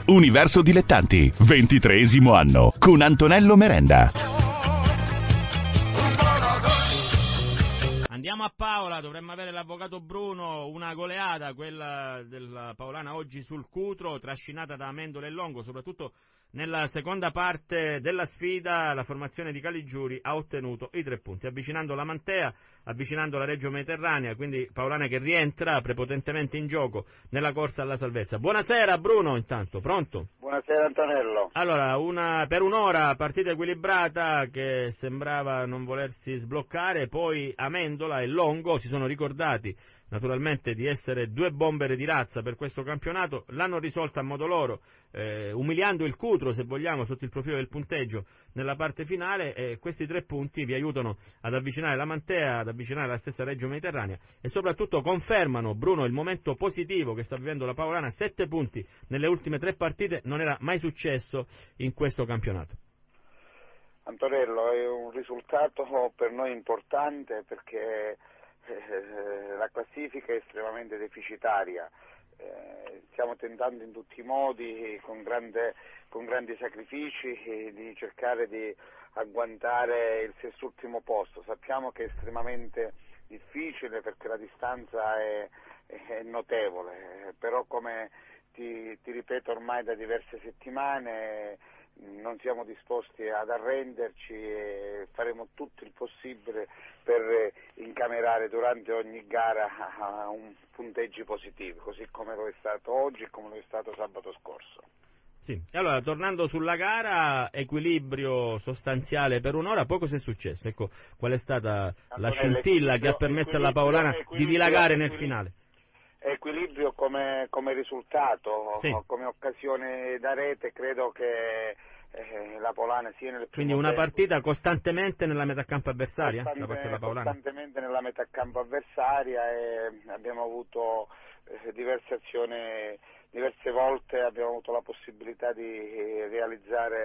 Universo Dilettanti, 23° anno, con Antonello Merenda. Andiamo a Paola, dovremmo avere l'avvocato Bruno, una goleada, quella della Paolana oggi sul Cutro, trascinata da Amendola e Longo, soprattutto nella seconda parte della sfida la formazione di Caligiuri ha ottenuto i 3 punti, avvicinando la Mantea, avvicinando la Reggio Mediterranea, quindi Paolana che rientra prepotentemente in gioco nella corsa alla salvezza. Buonasera Bruno, intanto, pronto? Buonasera Antonello. Allora, per un'ora partita equilibrata che sembrava non volersi sbloccare, poi Amendola e Longo si sono ricordati naturalmente di essere 2 bombere di razza per questo campionato, l'hanno risolta a modo loro, umiliando il Cutro se vogliamo sotto il profilo del punteggio nella parte finale, e questi 3 punti vi aiutano ad avvicinare la Mantea, ad avvicinare la stessa Reggio Mediterranea e soprattutto confermano, Bruno, il momento positivo che sta vivendo la Paolana. 7 punti nelle ultime 3 partite non era mai successo in questo campionato. Antonello, è un risultato per noi importante perché la classifica è estremamente deficitaria. Stiamo tentando in tutti i modi, con grandi sacrifici, di cercare di agguantare il sest'ultimo posto. Sappiamo che è estremamente difficile perché la distanza è notevole, però come ti ripeto ormai da diverse settimane non siamo disposti ad arrenderci e faremo tutto il possibile per incamerare durante ogni gara punteggi positivi, così come lo è stato oggi e come lo è stato sabato scorso. Sì, allora tornando sulla gara, equilibrio sostanziale per un'ora, poi cosa è successo? Ecco, qual è stata la scintilla che ha permesso alla Paolana di dilagare nel finale? Equilibrio come risultato, sì. Come occasione da rete, credo che la Paolana sia nel primo Quindi una tempo, partita costantemente nella metà campo avversaria da parte della Paolana? Costantemente nella metà campo avversaria, e abbiamo avuto diverse azioni, diverse volte abbiamo avuto la possibilità di realizzare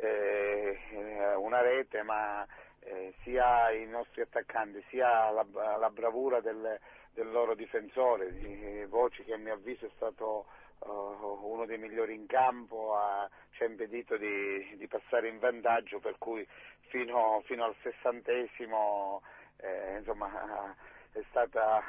una rete, ma sia i nostri attaccanti sia la bravura del loro difensore, Voci, che a mio avviso è stato uno dei migliori in campo, ci ha impedito di passare in vantaggio, per cui fino al 60° insomma è stata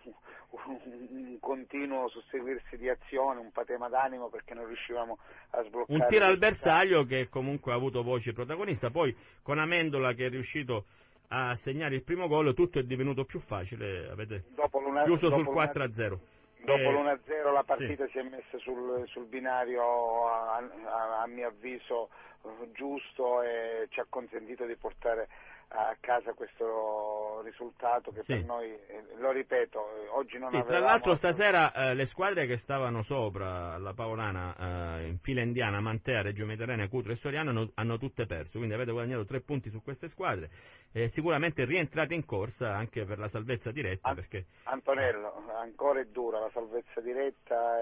un continuo susseguirsi di azione, un patema d'animo perché non riuscivamo a sbloccare. Un tiro al bersaglio che comunque ha avuto Voci protagonista, poi con Amendola che è riuscito a segnare il primo gol tutto è divenuto più facile, avete chiuso sul 4-0. Dopo l'1-0 la partita sì. Si è messa sul binario a mio avviso giusto, e ci ha consentito di portare a casa questo risultato che sì. per noi, lo ripeto, oggi non avevamo... Tra l'altro stasera le squadre che stavano sopra la Paolana, in fila indiana, Mantea, Reggio Mediterranea, Cutro e Soriano, hanno tutte perso, quindi avete guadagnato 3 punti su queste squadre, sicuramente rientrate in corsa anche per la salvezza diretta. Perché Antonello, ancora è dura la salvezza diretta,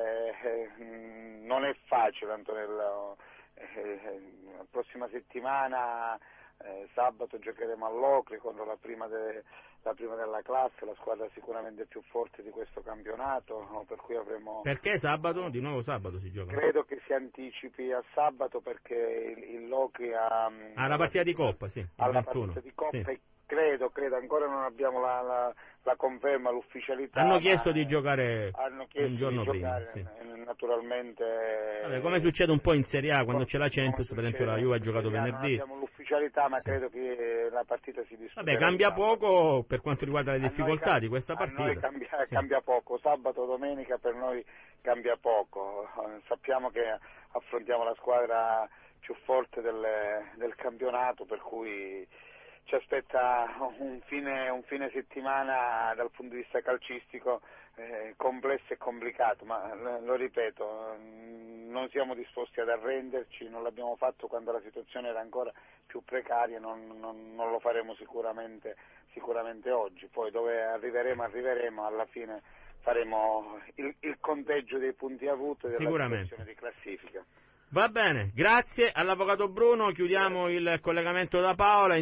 non è facile Antonello, la prossima settimana sabato giocheremo all'Ocri contro la prima della classe, la squadra sicuramente più forte di questo campionato, per cui avremo... Perché sabato? Di nuovo sabato si gioca? Credo che si anticipi a sabato perché il Locri ha... la partita di Coppa, sì, alla partita di Coppa, sì. E credo, ancora non abbiamo la conferma, l'ufficialità. Hanno chiesto di giocare un giorno prima. Sì. Naturalmente... Vabbè, come succede un po' in Serie A quando c'è la Champions, per esempio la Juve ha giocato venerdì. Non abbiamo l'ufficialità, ma credo che la partita si disputerà. Vabbè, cambia poco per quanto riguarda le difficoltà di questa partita. A noi cambia poco, sabato, domenica per noi cambia poco. Sappiamo che affrontiamo la squadra più forte del campionato, per cui ci aspetta un fine settimana dal punto di vista calcistico complesso e complicato, ma lo ripeto, non siamo disposti ad arrenderci, non l'abbiamo fatto quando la situazione era ancora più precaria, non lo faremo sicuramente oggi. Poi dove arriveremo, alla fine faremo il conteggio dei punti avuti e della situazione di classifica. Va bene, grazie all'avvocato Bruno, chiudiamo il collegamento da Paola.